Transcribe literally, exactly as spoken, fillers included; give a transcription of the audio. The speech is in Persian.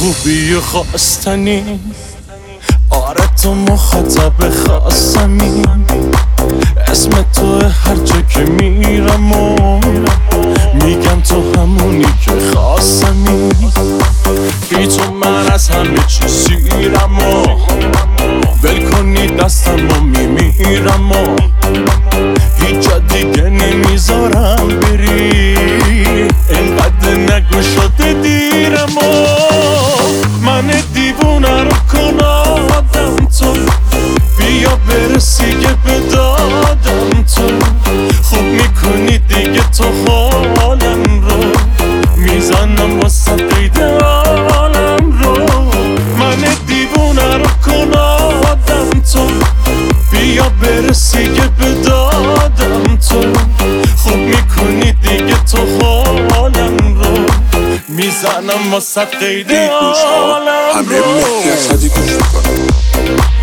خوبی و خواستنی، آره تو مخاطب خواستمی، اسم تو هر جا که میرم و میگم تو همونی که خواستمی. بی تو من از همه چی سیرم و ول کنی دستم و میمیرم و هیچ جا دیگه نمیذارم بری، اینقدر نگو شده دیرم و من دیوونه رو کن آدم تو، بیا برسی که به دادم تو، خوب میکنی دیگه تو حالم رو، میزنم واسه قید عالم رو. من دیوونه رو کن آدم تو، بیا برسی که به دادم تو، خوب میکنی دیگه تو حالم رو، میزنم واسه قید عالم رو. همه مهدی اسدی گوش میکنم.